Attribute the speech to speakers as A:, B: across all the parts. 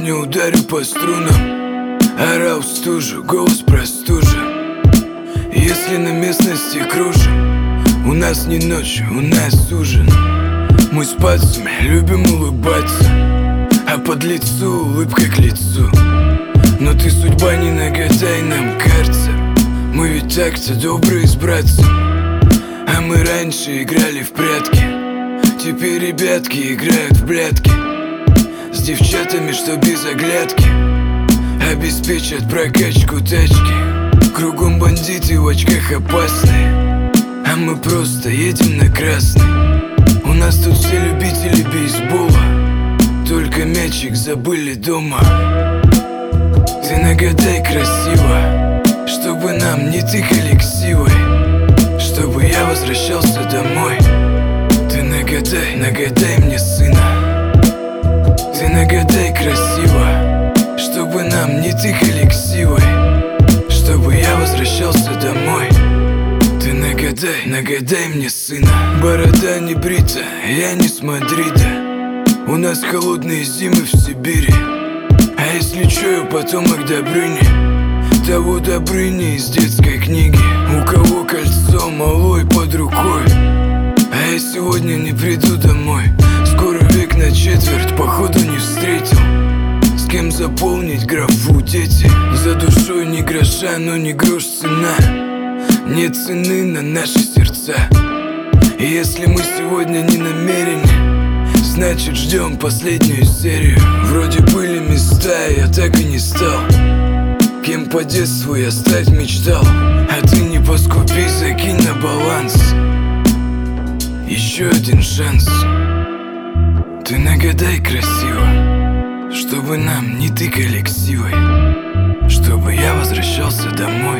A: сегодня ударю по струнам. Орал в стужу, голос простужен. Если на местности кружим, у нас не ночь, у нас ужин. Мы с пацами любим улыбаться, а под лицу улыбка к лицу. Но ты судьба не нагадай нам, карцер. Мы ведь так-то добрые с братцем. А мы раньше играли в прятки, теперь ребятки играют в блядки. С девчатами, что без оглядки, обеспечат прокачку тачки. Кругом бандиты в очках опасные, а мы просто едем на красный. У нас тут все любители бейсбола, только мячик забыли дома. Ты нагадай красиво, чтобы нам не тыкали ксивой, чтобы я возвращался домой. Ты нагадай мне сына. Ты нагадай красиво, чтобы нам не тыкали ксивой, чтобы я возвращался домой. Ты нагадай мне сына. Борода не брита, я не с Мадрида. У нас холодные зимы в Сибири. А если чую потомок Добрыни, того Добрыни из детской книги. У кого кольцо малой под рукой, а я сегодня не приду домой. Скоро век на четверть, походу не встретил с кем заполнить графу дети. За душой ни гроша, но не грош цена. Нет цены на наши сердца. И если мы сегодня не намерены, значит ждем последнюю серию. Вроде были места, я так и не стал кем по детству я стать мечтал. А ты не поскупи, закинь на баланс еще один шанс. Ты нагадай красиво, чтобы нам не тыкали ксивой, чтобы я возвращался домой.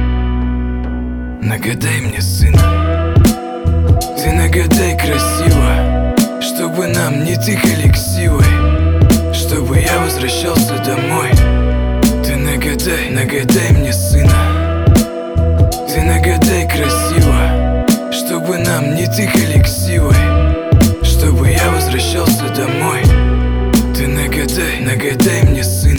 A: Нагадай мне сына. Ты нагадай красиво, чтобы нам не тыкали ксивой, чтобы я возвращался домой. Ты нагадай мне сына. Ты нагадай красиво, чтобы нам не тыкали ксивой, чтобы я возвращался домой. Ты нагадай мне сына.